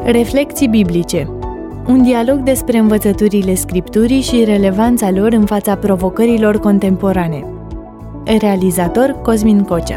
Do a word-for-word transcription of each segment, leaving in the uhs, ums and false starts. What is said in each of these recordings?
Reflecții biblice. Un dialog despre învățăturile Scripturii și relevanța lor în fața provocărilor contemporane. Realizator Cosmin Cocea.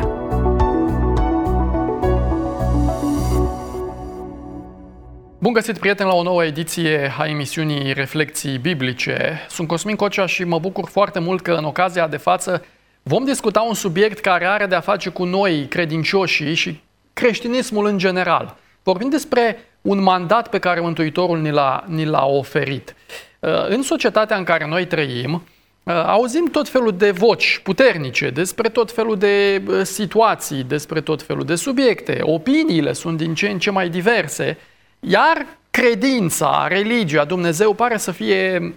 Bun găsit, prieteni, la o nouă ediție a emisiunii Reflecții biblice. Sunt Cosmin Cocea și mă bucur foarte mult că în ocazia de față vom discuta un subiect care are de-a face cu noi, credincioșii și creștinismul în general. Vorbim despre un mandat pe care Mântuitorul ni l-a, ni l-a oferit. În societatea în care noi trăim, auzim tot felul de voci puternice despre tot felul de situații, despre tot felul de subiecte. Opiniile sunt din ce în ce mai diverse, iar credința, religia, Dumnezeu pare să fie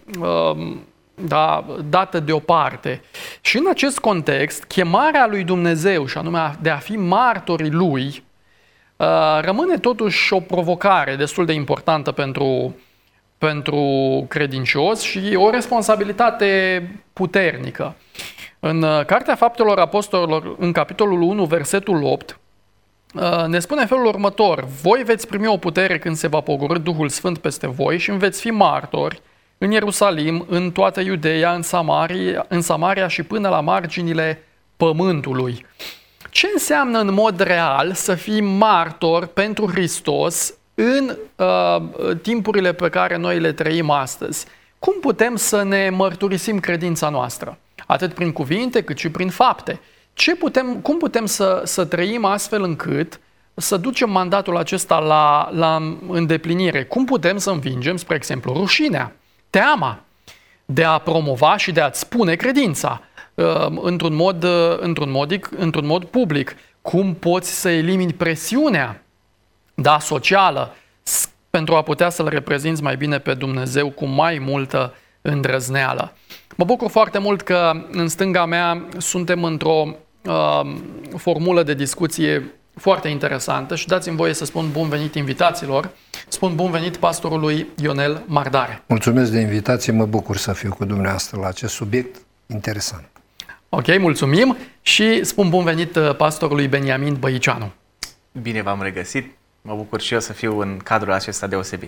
da, dată deoparte. Și în acest context, chemarea lui Dumnezeu, și anume de a fi martorii lui, rămâne totuși o provocare destul de importantă pentru, pentru credincios și o responsabilitate puternică. În Cartea Faptelor Apostolilor, în capitolul unu, versetul opt, ne spune în felul următor: voi veți primi o putere când se va pogorî Duhul Sfânt peste voi și îmi veți fi martori în Ierusalim, în toată Iudeea, în Samaria, în Samaria și până la marginile pământului. Ce înseamnă în mod real să fii martor pentru Hristos în uh, timpurile pe care noi le trăim astăzi? Cum putem să ne mărturisim credința noastră? Atât prin cuvinte, cât și prin fapte. Ce putem, cum putem să, să trăim astfel încât să ducem mandatul acesta la, la îndeplinire? Cum putem să învingem, spre exemplu, rușinea, teama de a promova și de a-ți spune credința într-un mod, într-un mod, într-un mod public? Cum poți să elimini presiunea, da, socială, pentru a putea să-L reprezinți mai bine pe Dumnezeu cu mai multă îndrăzneală? Mă bucur foarte mult că în stânga mea suntem într-o uh, formulă de discuție foarte interesantă și dați-mi voie să spun bun venit invitaților. Spun bun venit pastorului Ionel Mardare. Mulțumesc de invitație, mă bucur să fiu cu dumneavoastră la acest subiect interesant. Ok, mulțumim și spun bun venit pastorului Beniamin Băiceanu. Bine v-am regăsit, mă bucur și eu să fiu în cadrul acesta deosebit.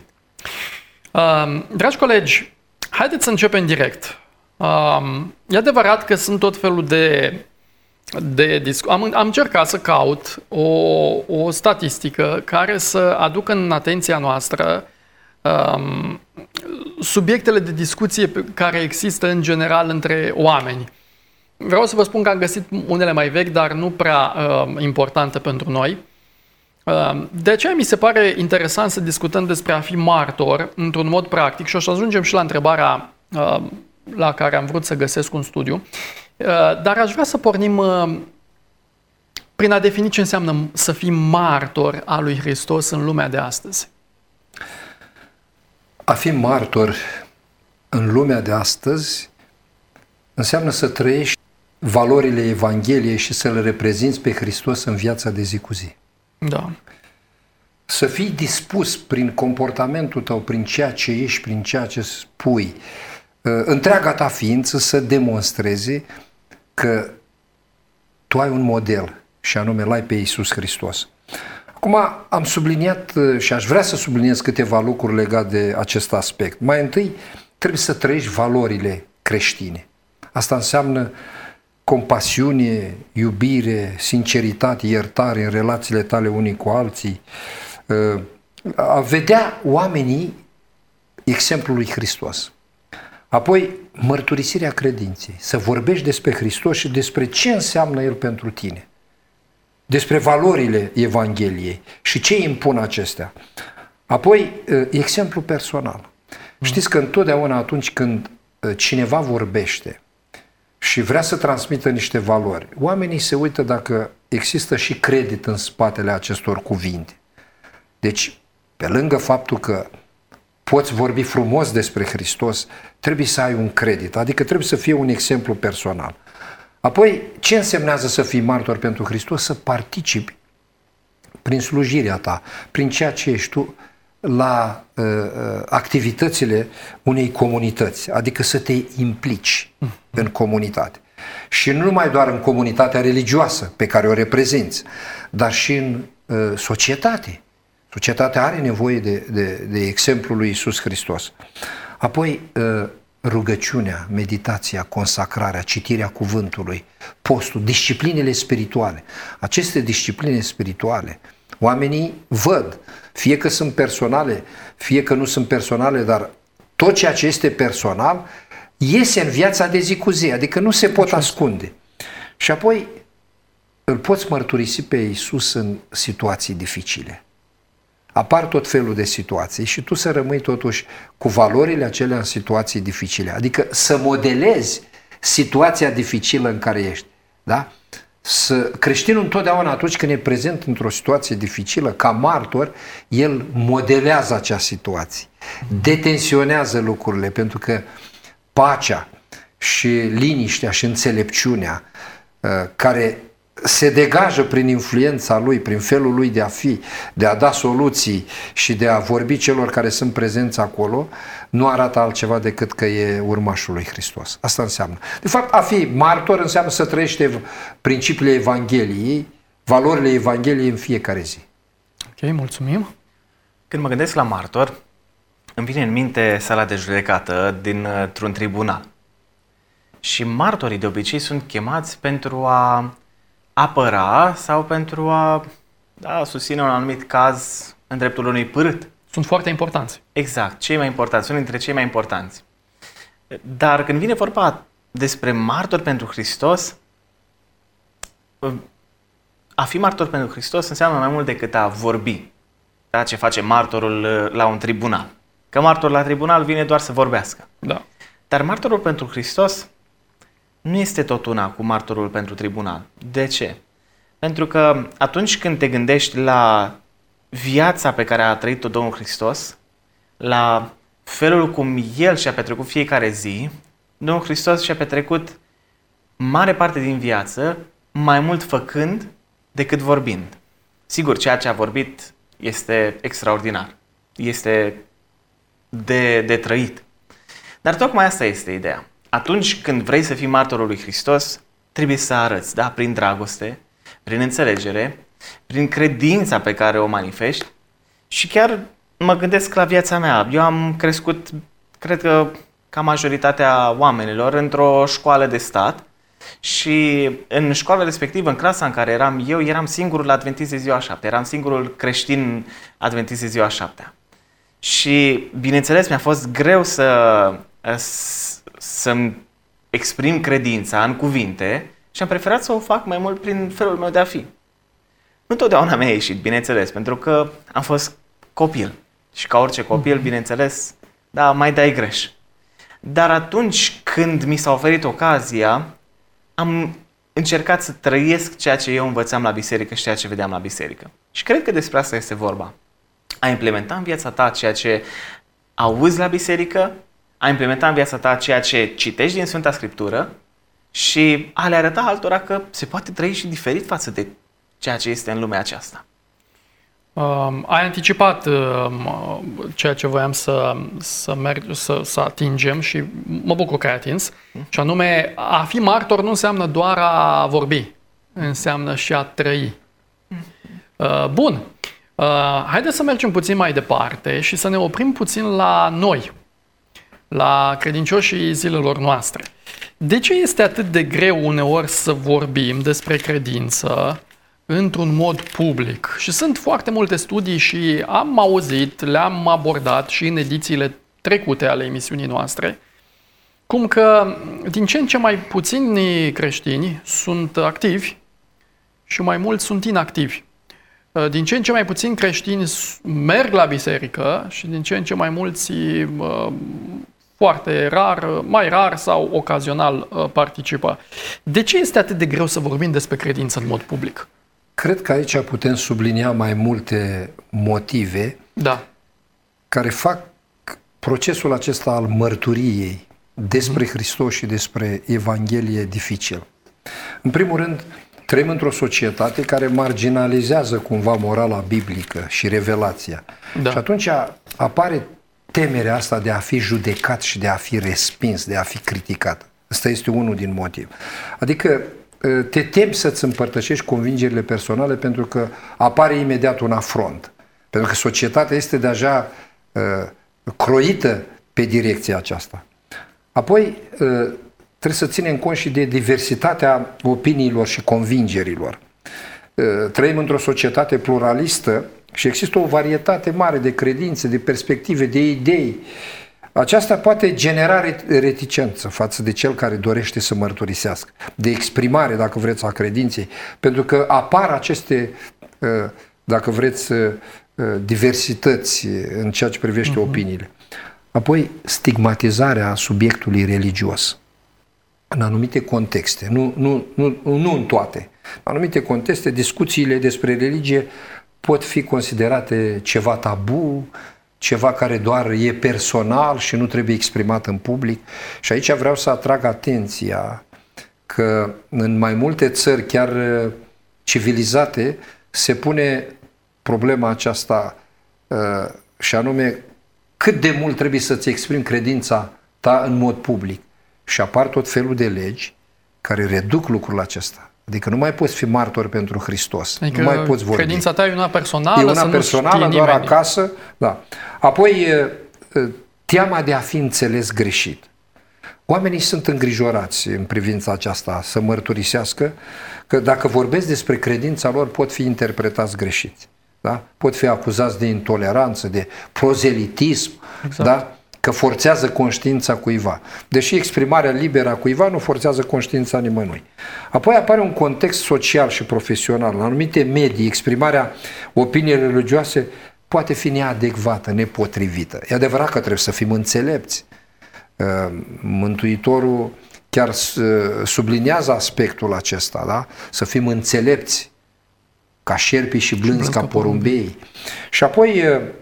Uh, dragi colegi, haideți să începem direct. Uh, e adevărat că sunt tot felul de, de discu- am, am încercat să caut o, o statistică care să aducă în atenția noastră uh, subiectele de discuție care există în general între oameni. Vreau să vă spun că am găsit unele mai vechi, dar nu prea uh, importante pentru noi. Uh, de aceea mi se pare interesant să discutăm despre a fi martor într-un mod practic și o să ajungem și la întrebarea uh, la care am vrut să găsesc un studiu. Uh, dar aș vrea să pornim uh, prin a defini ce înseamnă să fii martor al lui Hristos în lumea de astăzi. A fi martor în lumea de astăzi înseamnă să trăiești valorile Evangheliei și să le reprezinți pe Hristos în viața de zi cu zi. Da. Să fii dispus prin comportamentul tău, prin ceea ce ești, prin ceea ce spui, întreaga ta ființă să demonstreze că tu ai un model și anume l-ai pe Iisus Hristos. Acum am subliniat și aș vrea să subliniez câteva lucruri legate de acest aspect. Mai întâi trebuie să trăiești valorile creștine. Asta înseamnă compasiune, iubire, sinceritate, iertare în relațiile tale unii cu alții. A vedea oamenii exemplul lui Hristos. Apoi, mărturisirea credinței. Să vorbești despre Hristos și despre ce înseamnă El pentru tine. Despre valorile Evangheliei și ce impun acestea. Apoi, exemplu personal. Știți că întotdeauna atunci când cineva vorbește și vrea să transmită niște valori, oamenii se uită dacă există și credit în spatele acestor cuvinte. Deci, pe lângă faptul că poți vorbi frumos despre Hristos, trebuie să ai un credit, adică trebuie să fie un exemplu personal. Apoi, ce însemnează să fii martor pentru Hristos? Să participi prin slujirea ta, prin ceea ce ești tu, la uh, activitățile unei comunități, adică să te implici în comunitate. Și nu numai doar în comunitatea religioasă pe care o reprezinți, dar și în uh, societate. Societatea are nevoie de, de, de exemplul lui Iisus Hristos. Apoi, rugăciunea, meditația, consacrarea, citirea cuvântului, postul, disciplinele spirituale. Aceste discipline spirituale, oamenii văd, fie că sunt personale, fie că nu sunt personale, dar tot ceea ce este personal iese în viața de zi cu zi, adică nu se pot ascunde. Și apoi îl poți mărturisi pe Iisus în situații dificile. Apar tot felul de situații și tu să rămâi totuși cu valorile acelea în situații dificile. Adică să modelezi situația dificilă în care ești. Da? Să, creștinul întotdeauna atunci când e prezent într-o situație dificilă, ca martor, el modelează acea situație. Detensionează lucrurile, pentru că pacea și liniștea și înțelepciunea care se degajă prin influența lui, prin felul lui de a fi, de a da soluții și de a vorbi celor care sunt prezenți acolo, nu arată altceva decât că e urmașul lui Hristos. Asta înseamnă. De fapt, a fi martor înseamnă să trăiește principiile Evangheliei, valorile Evangheliei în fiecare zi. Ok, mulțumim. Când mă gândesc la martor, îmi vine în minte sala de judecată dintr-un tribunal. Și martorii de obicei sunt chemați pentru a apăra sau pentru a da, susține un anumit caz în dreptul unui părât. Sunt foarte importanți. Exact, cei mai importanți, sunt dintre cei mai importanți. Dar când vine vorba despre martor pentru Hristos, a fi martor pentru Hristos înseamnă mai mult decât a vorbi. Da, ce face martorul la un tribunal. Că martorul la tribunal vine doar să vorbească. Da. Dar martorul pentru Hristos nu este tot una cu martorul pentru tribunal. De ce? Pentru că atunci când te gândești la viața pe care a trăit-o Domnul Hristos, la felul cum El și-a petrecut fiecare zi, Domnul Hristos și-a petrecut mare parte din viață mai mult făcând decât vorbind. Sigur, ceea ce a vorbit este extraordinar. Este de, de trăit. Dar tocmai asta este ideea. Atunci când vrei să fii martorul lui Hristos, trebuie să arăți, da? Prin dragoste, prin înțelegere, prin credința pe care o manifesti. Și chiar mă gândesc la viața mea. Eu am crescut, cred că ca majoritatea oamenilor, într-o școală de stat și în școala respectivă, în clasa în care eram eu, eram singurul adventist de ziua a șaptea. Eram singurul creștin adventist de ziua a șaptea. Și, bineînțeles, mi-a fost greu să, să-mi exprim credința în cuvinte și am preferat să o fac mai mult prin felul meu de a fi. Nu totdeauna mi-a ieșit, bineînțeles, pentru că am fost copil. Și ca orice copil, bineînțeles, da, mai dai greș. Dar atunci când mi s-a oferit ocazia, am încercat să trăiesc ceea ce eu învățam la biserică și ceea ce vedeam la biserică. Și cred că despre asta este vorba. A implementa în viața ta ceea ce auzi la biserică, a implementa în viața ta ceea ce citești din Sfânta Scriptură și a le arăta altora că se poate trăi și diferit față de ceea ce este în lumea aceasta. Uh, ai anticipat uh, ceea ce voiam să, să, merg, să, să atingem și mă bucur că ai atins. Hmm. Și anume, a fi martor nu înseamnă doar a vorbi, înseamnă și a trăi. Hmm. Uh, bun. Uh, haideți să mergem puțin mai departe și să ne oprim puțin la noi, la credincioșii zilelor noastre. De ce este atât de greu uneori să vorbim despre credință într-un mod public? Și sunt foarte multe studii și am auzit, le-am abordat și în edițiile trecute ale emisiunii noastre, cum că din ce în ce mai puțini creștini sunt activi și mai mulți sunt inactivi. Din ce în ce mai puțini creștini merg la biserică și din ce în ce mai mulți foarte rar, mai rar sau ocazional participă. De ce este atât de greu să vorbim despre credință în mod public? Cred că aici putem sublinia mai multe motive da. care fac procesul acesta al mărturiei despre mm. Hristos și despre Evanghelie dificil. În primul rând, trăim într-o societate care marginalizează cumva morala biblică și revelația. Da. Și atunci apare temerea asta de a fi judecat și de a fi respins, de a fi criticat. Ăsta este unul din motiv. Adică te temi să-ți împărtășești convingerile personale pentru că apare imediat un afront. Pentru că societatea este deja uh, croită pe direcția aceasta. Apoi, uh, trebuie să ținem cont și de diversitatea opiniilor și convingerilor. Uh, trăim într-o societate pluralistă și există o varietate mare de credințe, de perspective, de idei. Aceasta poate genera reticență față de cel care dorește să mărturisească, de exprimare, dacă vreți, a credinței, pentru că apar aceste, dacă vreți, diversități în ceea ce privește uh-huh. opiniile. Apoi, stigmatizarea subiectului religios în anumite contexte, nu, nu, nu, nu în toate, în anumite contexte, discuțiile despre religie pot fi considerate ceva tabu, ceva care doar e personal și nu trebuie exprimat în public. Și aici vreau să atrag atenția că în mai multe țări, chiar civilizate, se pune problema aceasta și anume cât de mult trebuie să-ți exprimi credința ta în mod public. Și apar tot felul de legi care reduc lucrul acesta. Adică nu mai poți fi martor pentru Hristos. Adică nu mai poți vorbi. Credința ta e una personală, e una să personală, nu doar nimeni. acasă. Da. Apoi, teama de a fi înțeles greșit. Oamenii sunt îngrijorați în privința aceasta, să mărturisească că dacă vorbesc despre credința lor, pot fi interpretați greșit. Da? Pot fi acuzați de intoleranță, de prozelitism, exact. Da? Că forțează conștiința cuiva. Deși exprimarea liberă a cuiva nu forțează conștiința nimănui. Apoi apare un context social și profesional. În anumite medii, exprimarea opiniei religioase poate fi neadecvată, nepotrivită. E adevărat că trebuie să fim înțelepți. Mântuitorul chiar subliniază aspectul acesta, da? Să fim înțelepți, ca șerpii și blânzi ca porumbei. Și apoi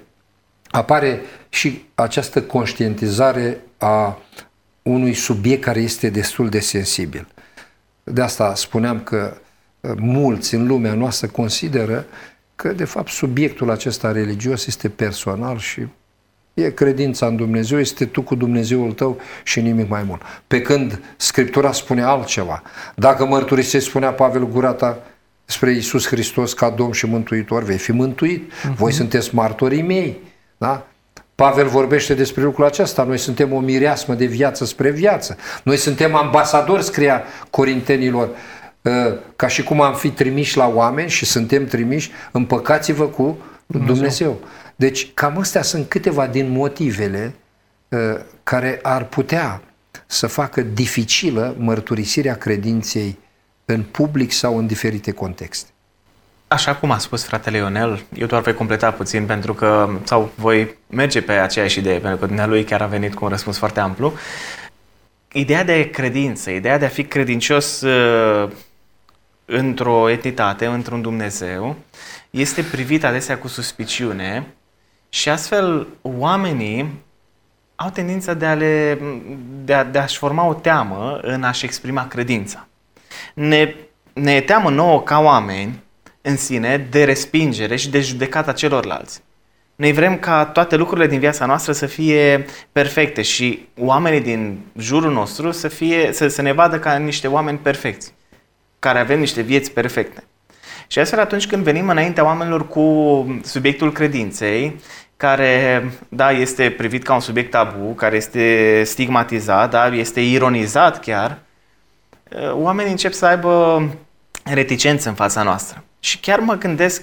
apare și această conștientizare a unui subiect care este destul de sensibil. De asta spuneam că mulți în lumea noastră consideră că de fapt subiectul acesta religios este personal și e credința în Dumnezeu, este tu cu Dumnezeul tău și nimic mai mult. Pe când Scriptura spune altceva. Dacă mărturisești, spunea Pavel, gura ta spre Iisus Hristos ca Domn și Mântuitor, vei fi mântuit. Uh-huh. Voi sunteți martorii mei. Da? Pavel vorbește despre lucrul acesta. Noi suntem o mireasmă de viață spre viață. Noi suntem ambasadori, scria Corintenilor, ca și cum am fi trimiși la oameni și suntem trimiși, împăcați-vă cu Dumnezeu. Dumnezeu. Deci cam astea sunt câteva din motivele care ar putea să facă dificilă mărturisirea credinței în public sau în diferite contexte. Așa cum a spus fratele Ionel, eu doar voi completa puțin pentru că, sau voi merge pe aceeași idee, pentru că dumnealui chiar a venit cu un răspuns foarte amplu. Ideea de credință, ideea de a fi credincios uh, într-o entitate, într-un Dumnezeu, este privită adesea cu suspiciune și astfel oamenii au tendința de, a le, de, a, de a-și forma o teamă în a-și exprima credința. Ne, ne teamă nouă ca oameni în sine de respingere și de judecata celorlalți. Noi vrem ca toate lucrurile din viața noastră să fie perfecte și oamenii din jurul nostru să, fie, să, să ne vadă ca niște oameni perfecți, care avem niște vieți perfecte. Și astfel atunci când venim înaintea oamenilor cu subiectul credinței, care da, este privit ca un subiect tabu, care este stigmatizat, da, este ironizat chiar, oamenii încep să aibă reticență în fața noastră. Și chiar mă gândesc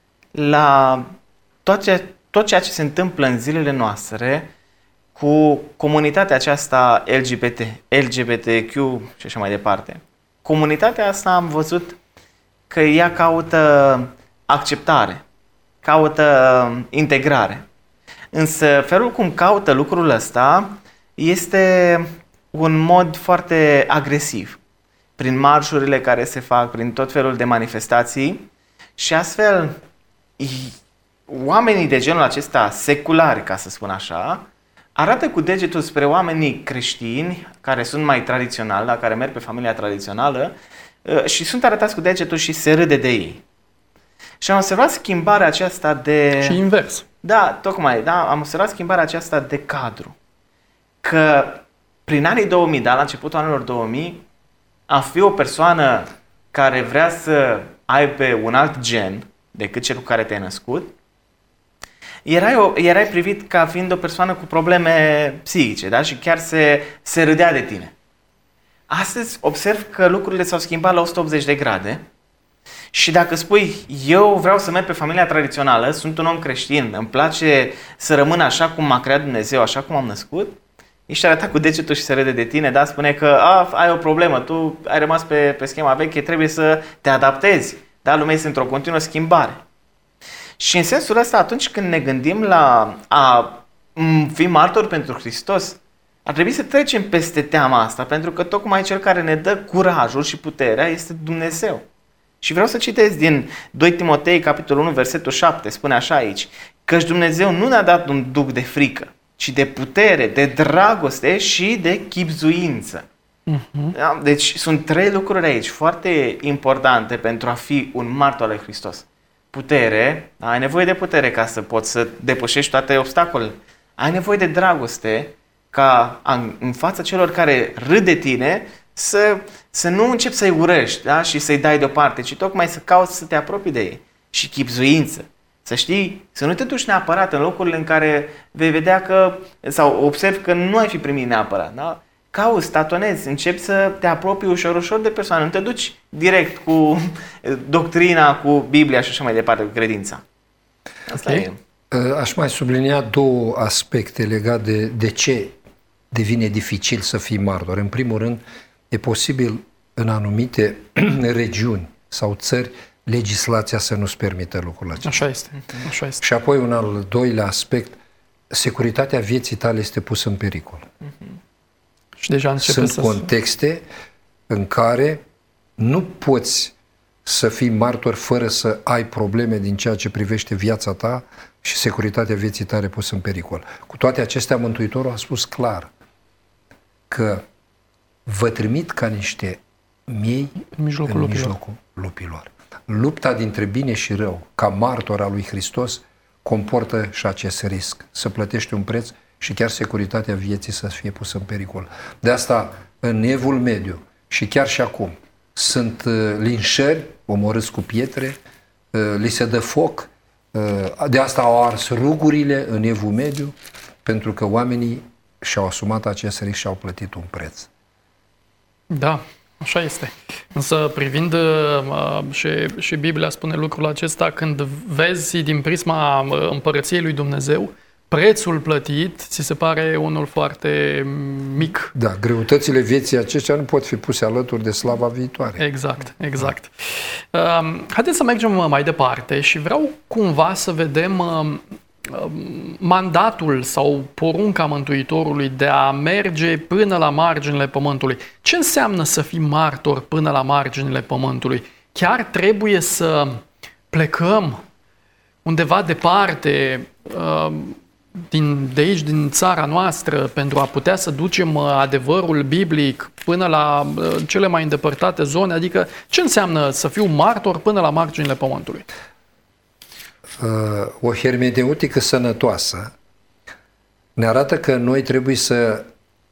la tot ceea, tot ceea ce se întâmplă în zilele noastre cu comunitatea aceasta L G B T, L G B T Q și așa mai departe. Comunitatea asta am văzut că ea caută acceptare, caută integrare. Însă felul cum caută lucrul ăsta este un mod foarte agresiv, prin marșurile care se fac, prin tot felul de manifestații și astfel oamenii de genul acesta seculari, ca să spun așa, arată cu degetul spre oamenii creștini, care sunt mai tradiționali, la care merg pe familia tradițională și sunt arătați cu degetul și se râde de ei. Și am observat schimbarea aceasta de... Și invers. Da, tocmai, da, am observat schimbarea aceasta de cadru. Că prin anii două mii, da, la începutul anilor două mii, a fi o persoană care vrea să aibă un alt gen decât cel cu care te-ai născut, erai, o, erai privit ca fiind o persoană cu probleme psihice, da? Și chiar se, se râdea de tine. Astăzi observ că lucrurile s-au schimbat la o sută optzeci de grade și dacă spui, eu vreau să merg pe familia tradițională, sunt un om creștin, îmi place să rămân așa cum m-a creat Dumnezeu, așa cum am născut, ești arătat cu degetul și se râde de tine, da? Spune că a, ai o problemă, tu ai rămas pe, pe schema veche, trebuie să te adaptezi, da? Lumea este într-o continuă schimbare. Și în sensul ăsta, atunci când ne gândim la a fi martori pentru Hristos, ar trebui să trecem peste teama asta, pentru că tocmai Cel care ne dă curajul și puterea este Dumnezeu. Și vreau să citesc din doi Timotei, capitolul unu, versetul șapte, spune așa aici, căci Dumnezeu nu ne-a dat un duc de frică, ci de putere, de dragoste și de chibzuință. Uh-huh. Da? Deci sunt trei lucruri aici foarte importante pentru a fi un martor al lui Hristos. Putere, ai nevoie de putere ca să poți să depășești toate obstacolele. Ai nevoie de dragoste ca în fața celor care râd de tine să, să nu începi să-i urăști, da? Și să-i dai deoparte, ci tocmai să cauți să te apropii de ei. Și chibzuință. Să știi, să nu te duci neapărat în locurile în care vei vedea că, sau observi că nu ai fi primit neapărat. Da? Cauți, tatonezi, începi să te apropii ușor, ușor de persoană. Nu te duci direct cu doctrina, cu Biblia și așa mai departe, cu credința. Asta okay. e. Aș mai sublinia două aspecte legate de, de ce devine dificil să fii martor. În primul rând, e posibil în anumite regiuni sau țări legislația să nu-ți permită lucrul acesta. Așa este. Așa este. Și apoi un al doilea aspect, securitatea vieții tale este pusă în pericol. Uh-huh. Și deja începe Sunt să... contexte în care nu poți să fii martor fără să ai probleme din ceea ce privește viața ta și securitatea vieții tale pusă în pericol. Cu toate acestea, Mântuitorul a spus clar că vă trimit ca niște miei în mijlocul, în lupilor. mijlocul lupilor. Lupta dintre bine și rău, ca martor al lui Hristos, comportă și acest risc, să plătești un preț și chiar securitatea vieții să fie pusă în pericol. De asta, în Evul Mediu și chiar și acum, sunt linșări, omorâți cu pietre, li se dă foc, de asta au ars rugurile în Evul Mediu, pentru că oamenii și-au asumat acest risc și au plătit un preț. Da, așa este. Însă privind uh, și, și Biblia spune lucrul acesta, când vezi din prisma împărăției lui Dumnezeu, prețul plătit ți se pare unul foarte mic. Da, greutățile vieții acestea nu pot fi puse alături de slava viitoare. Exact, exact. Da. Uh, haideți să mergem mai departe și vreau cumva să vedem uh, mandatul sau porunca Mântuitorului de a merge până la marginile pământului. Ce înseamnă să fii martor până la marginile pământului? Chiar trebuie să plecăm undeva departe, din, de aici, din țara noastră, pentru a putea să ducem adevărul biblic până la cele mai îndepărtate zone? Adică ce înseamnă să fiu martor până la marginile pământului? O hermeneutică sănătoasă ne arată că noi trebuie să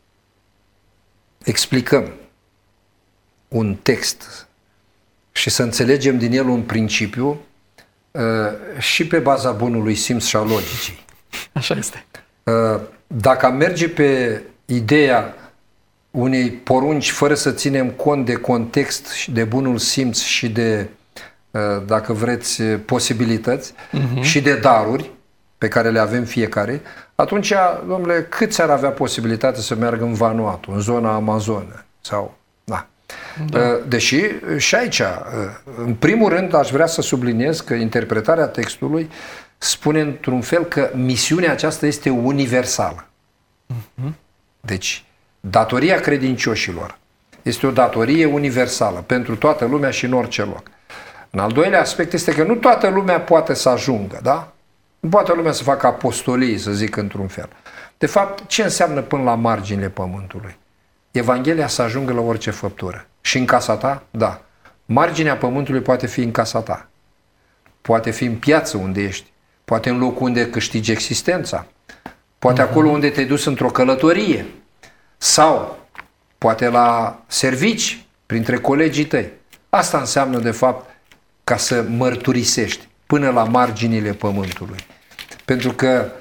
explicăm un text și să înțelegem din el un principiu și pe baza bunului simț și a logicii. Așa este. Dacă am merge pe ideea unei porunci fără să ținem cont de context și de bunul simț și de, dacă vreți, posibilități uh-huh. și de daruri pe care le avem fiecare, atunci, domnule, câți ar avea posibilitate să meargă în Vanuatu, în zona Amazonă? Sau, da. Da. Deși și aici, în primul rând, aș vrea să subliniez că interpretarea textului spune într-un fel că misiunea aceasta este universală. Uh-huh. Deci, datoria credincioșilor este o datorie universală pentru toată lumea și în orice loc. În al doilea aspect este că nu toată lumea poate să ajungă, da? Nu poate lumea să facă apostolii, să zic într-un fel. De fapt, ce înseamnă până la marginile pământului? Evanghelia să ajungă la orice făptură. Și în casa ta? Da. Marginea pământului poate fi în casa ta. Poate fi în piață unde ești. Poate în locul unde câștigi existența. Poate uh-huh. acolo unde te-ai dus într-o călătorie. Sau poate la servici, printre colegii tăi. Asta înseamnă, de fapt, ca să mărturisești până la marginile pământului. Pentru că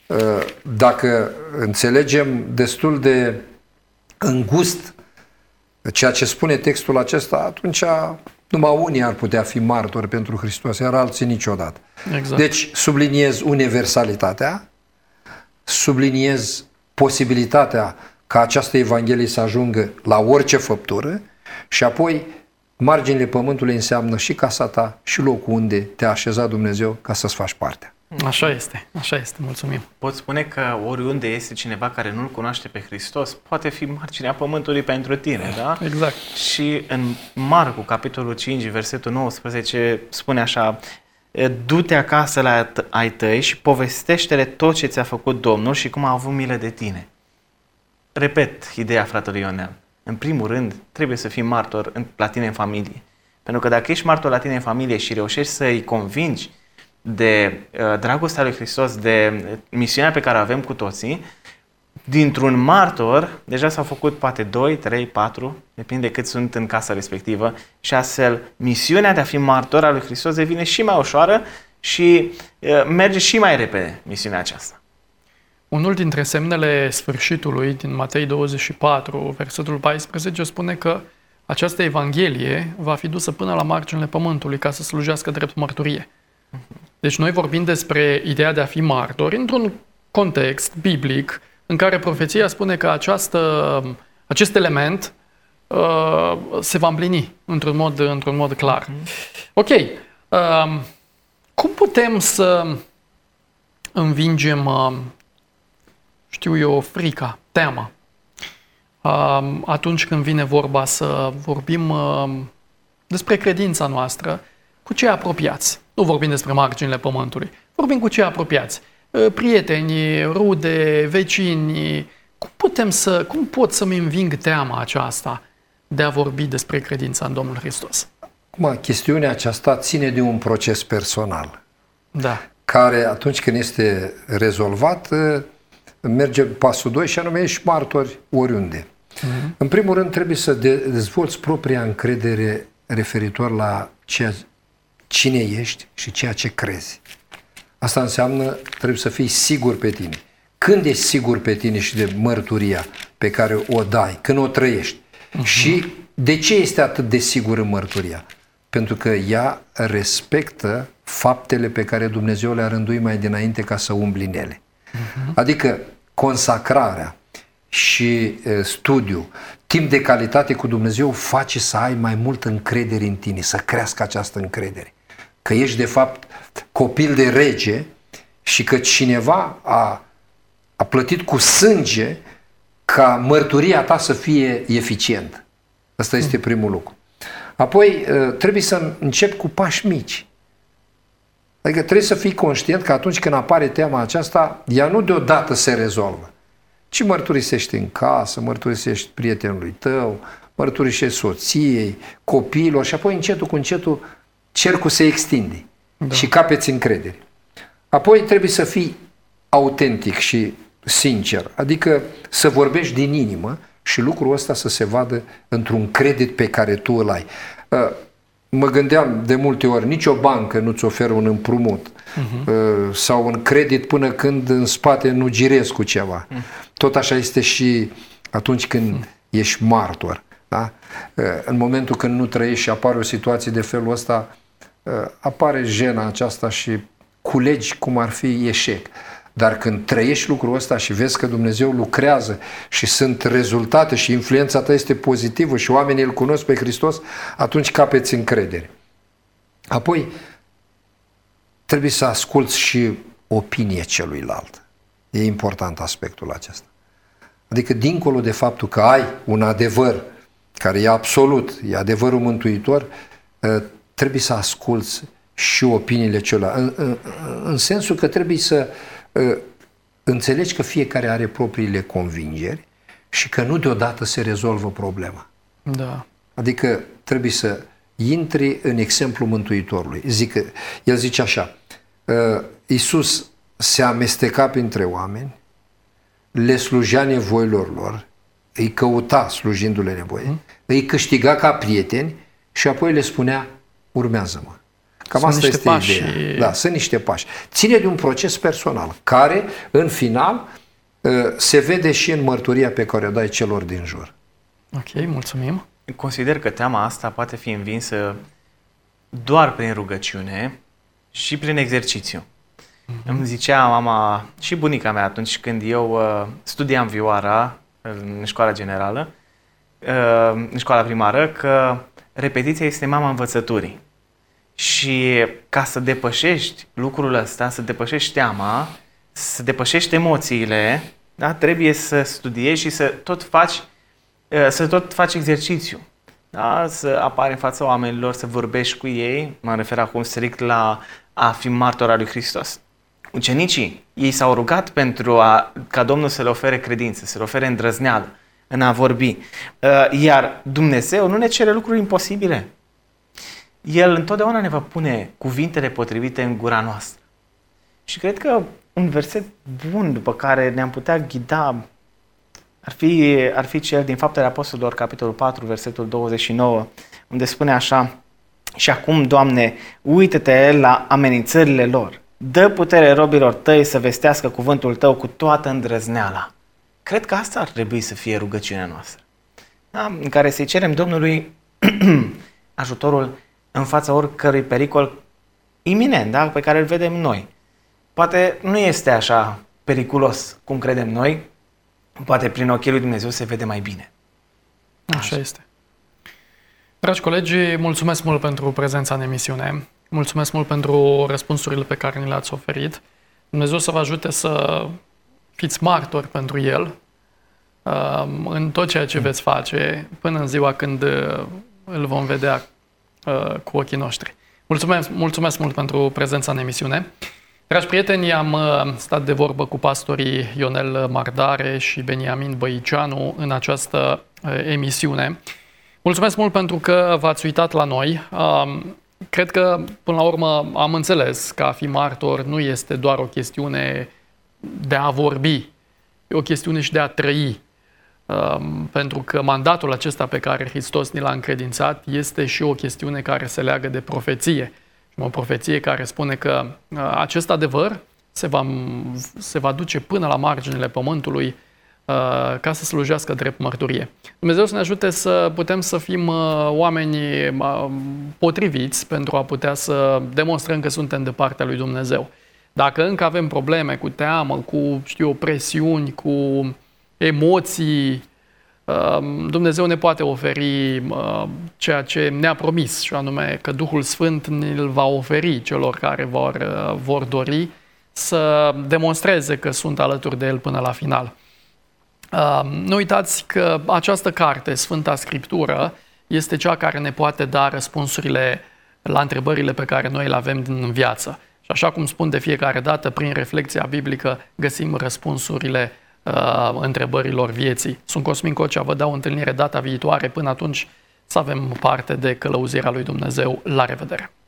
dacă înțelegem destul de îngust ceea ce spune textul acesta, atunci numai unii ar putea fi martori pentru Hristos, iar alții niciodată. Exact. Deci subliniez universalitatea, subliniez posibilitatea ca această Evanghelie să ajungă la orice făptură și apoi marginile pământului înseamnă și casa ta și locul unde te-a așezat Dumnezeu ca să-ți faci partea. Așa este, așa este, mulțumim. Pot spune că oriunde este cineva care nu-L cunoaște pe Hristos, poate fi marginea pământului pentru tine, da? Exact. Și în Marcu, capitolul cinci, versetul nouăsprezece, spune așa: du-te acasă la ai tăi și povestește-le tot ce ți-a făcut Domnul și cum a avut milă de tine. Repet ideea fratelui Ionel. În primul rând, trebuie să fii martor la tine în familie. Pentru că dacă ești martor la tine în familie și reușești să-i convingi de uh, dragostea lui Hristos, de misiunea pe care o avem cu toții, dintr-un martor, deja s-au făcut poate doi, trei, patru, depinde cât sunt în casa respectivă, și astfel misiunea de a fi martor al lui Hristos devine și mai ușoară și uh, merge și mai repede misiunea aceasta. Unul dintre semnele sfârșitului din Matei douăzeci și patru, versetul paisprezece, spune că această Evanghelie va fi dusă până la marginile pământului ca să slujească drept mărturie. Deci noi vorbim despre ideea de a fi martori într-un context biblic în care profeția spune că această, acest element uh, se va împlini într-un mod, într-un mod clar. Ok. Uh, cum putem să învingem, uh, știu eu, frica, teama, uh, atunci când vine vorba să vorbim uh, despre credința noastră cu cei apropiați? Nu vorbim despre marginile pământului, vorbim cu cei apropiați, prieteni, rude, vecini. Cum putem să, cum pot să-mi înving teama aceasta de a vorbi despre credința în Domnul Hristos? Acum, chestiunea aceasta ține de un proces personal, da, care atunci când este rezolvat, merge pasul doi și anume ești martori oriunde. Uh-huh. În primul rând trebuie să dezvolți propria încredere referitor la ceea cine ești și ceea ce crezi. Asta înseamnă trebuie să fii sigur pe tine. Când ești sigur pe tine și de mărturia pe care o dai, când o trăiești. Uh-huh. Și de ce este atât de sigur în mărturia? Pentru că ea respectă faptele pe care Dumnezeu le-a rânduit mai dinainte ca să umbli în ele. Uh-huh. Adică consacrarea și e, studiu, timp de calitate cu Dumnezeu face să ai mai multă încredere în tine, să crească această încredere. Că ești de fapt copil de rege și că cineva a, a plătit cu sânge ca mărturia ta să fie eficientă. Asta este primul lucru. Apoi trebuie să încep cu pași mici. Adică trebuie să fii conștient că atunci când apare tema aceasta, ea nu deodată se rezolvă, ci mărturisești în casă, mărturisești prietenului tău, mărturisești soției, copiilor și apoi încetul cu încetul cercul se extinde, da, și capeți încredere. Apoi trebuie să fii autentic și sincer, adică să vorbești din inimă și lucrul ăsta să se vadă într-un credit pe care tu îl ai. Mă gândeam de multe ori, nicio bancă nu-ți oferă un împrumut uh-huh. sau un credit până când în spate nu girezi cu ceva. Uh-huh. Tot așa este și atunci când uh-huh. ești martor. Da? În momentul când nu trăiești și apare o situație de felul ăsta, apare jena aceasta și culegi cum ar fi eșec. Dar când trăiești lucrul ăsta și vezi că Dumnezeu lucrează și sunt rezultate și influența ta este pozitivă și oamenii îl cunosc pe Hristos, atunci capeți încredere. Apoi, trebuie să asculți și opinia celuilalt. E important aspectul acesta. Adică, dincolo de faptul că ai un adevăr care e absolut, e adevărul mântuitor, trebuie să asculți și opiniile celuilalt. În, în, în sensul că trebuie să înțelegi că fiecare are propriile convingeri și că nu deodată se rezolvă problema. Da. Adică trebuie să intri în exemplul Mântuitorului. Zic, el zice așa, Iisus se amesteca printre oameni, le slujea nevoilor lor, îi căuta slujindu-le nevoie, mm. îi câștiga ca prieteni și apoi le spunea, urmează-mă. Cam sunt asta niște este pași. ideea. Da, sunt niște pași. Ține de un proces personal, care, în final, se vede și în mărturia pe care o dai celor din jur. Ok, mulțumim. Consider că teama asta poate fi învinsă doar prin rugăciune și prin exercițiu. Mm-hmm. Îmi zicea mama și bunica mea atunci când eu uh, studiam vioara în școala generală, uh, în școala primară, că repetiția este mama învățăturii. Și ca să depășești lucrul ăsta, să depășești teama, să depășești emoțiile, da? Trebuie să studiezi și să tot faci, să tot faci exercițiu. Da? Să apari în fața oamenilor, să vorbești cu ei, mă refer acum strict la a fi martor al lui Hristos. Ucenicii, ei s-au rugat pentru a, ca Domnul să le ofere credință, să le ofere îndrăzneală în a vorbi. Iar Dumnezeu nu ne cere lucruri imposibile. El întotdeauna ne va pune cuvintele potrivite în gura noastră. Și cred că un verset bun după care ne-am putea ghida ar fi, ar fi cel din Faptele Apostolilor, capitolul patru, versetul douăzeci și nouă, unde spune așa: și acum, Doamne, uită-te la amenințările lor. Dă putere robilor tăi să vestească cuvântul tău cu toată îndrăzneala. Cred că asta ar trebui să fie rugăciunea noastră. Da? În care să-i cerem Domnului ajutorul în fața oricărui pericol iminent, da? Pe care îl vedem noi. Poate nu este așa periculos cum credem noi, poate prin ochii lui Dumnezeu se vede mai bine. Așa, așa este. Dragi colegi, mulțumesc mult pentru prezența în emisiune. Mulțumesc mult pentru răspunsurile pe care ni le-ați oferit. Dumnezeu să vă ajute să fiți martori pentru El în tot ceea ce veți face până în ziua când îl vom vedea cu ochii noștri. Mulțumesc, mulțumesc mult pentru prezența în emisiune. Dragi prieteni, am stat de vorbă cu pastorii Ionel Mardare și Beniamin Băiceanu în această emisiune. Mulțumesc mult pentru că v-ați uitat la noi. Cred că, până la urmă, am înțeles că a fi martor nu este doar o chestiune de a vorbi, e o chestiune și de a trăi. Pentru că mandatul acesta pe care Hristos ni l-a încredințat este și o chestiune care se leagă de profeție. O profeție care spune că acest adevăr se va, se va duce până la marginile pământului ca să slujească drept mărturie. Dumnezeu să ne ajute să putem să fim oameni potriviți pentru a putea să demonstrăm că suntem de partea lui Dumnezeu. Dacă încă avem probleme cu teamă, cu, știu, presiuni, cu emoții, Dumnezeu ne poate oferi ceea ce ne-a promis, și anume că Duhul Sfânt ne-l va oferi celor care vor, vor dori să demonstreze că sunt alături de El până la final. Nu uitați că această carte, Sfânta Scriptură, este cea care ne poate da răspunsurile la întrebările pe care noi le avem în viață. Și așa cum spun de fiecare dată, prin reflexia biblică găsim răspunsurile uh, întrebărilor vieții. Sunt Cosmin Cocea, vă dau întâlnire data viitoare. Până atunci să avem parte de călăuzirea lui Dumnezeu. La revedere!